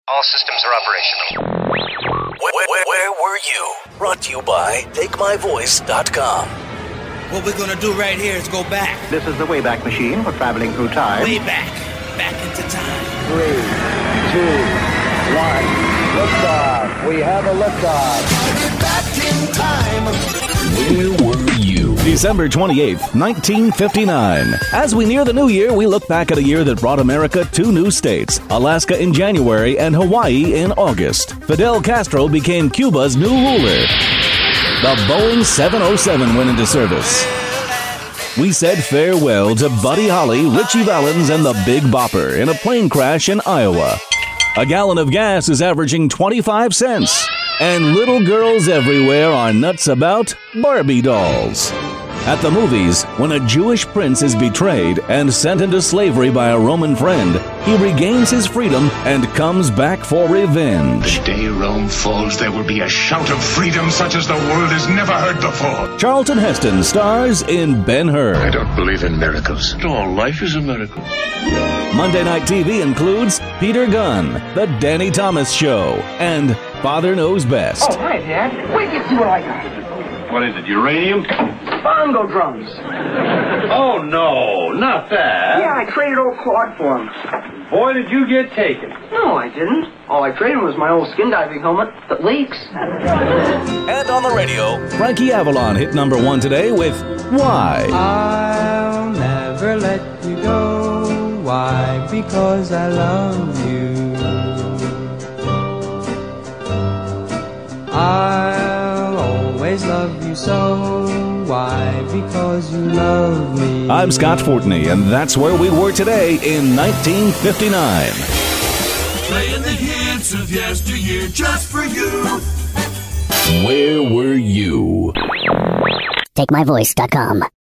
All systems are operational. Where were you? Brought to you by TakeMyVoice.com. What we're gonna do right here is go back. This is the Wayback Machine. We're traveling through time. Way back. Back into time. 3, 2, 1. Liftoff. We have a liftoff. Back in time. Where were you? December 28th, 1959. As we near the new year, we look back at a year that brought America 2 new states, Alaska in January and Hawaii in August. Fidel Castro became Cuba's new ruler. The Boeing 707 went into service. We said farewell to Buddy Holly, Richie Valens, and the Big Bopper in a plane crash in Iowa. A gallon of gas is averaging 25 cents. And little girls everywhere are nuts about Barbie dolls. At the movies, when a Jewish prince is betrayed and sent into slavery by a Roman friend, he regains his freedom and comes back for revenge. The day Rome falls, there will be a shout of freedom such as the world has never heard before. Charlton Heston stars in Ben-Hur. I don't believe in miracles. All life is a miracle. Monday Night TV includes Peter Gunn, The Danny Thomas Show, and Father Knows Best. Oh, hi, Dad. Wait till you see what I got. What is it, uranium? Bongo drums. Oh, no, not that. Yeah, I traded old Claude for them. Boy, did you get taken. No, I didn't. All I traded was my old skin diving helmet that leaks. And on the radio, Frankie Avalon hit number 1 today with Why? I'll never let you go. Why? Because I love you. I'll always love you so. Why? Because you love me. I'm Scott Fortney, and that's where we were today in 1959. Playing the hits of yesteryear just for you. Where were you? TakeMyVoice.com.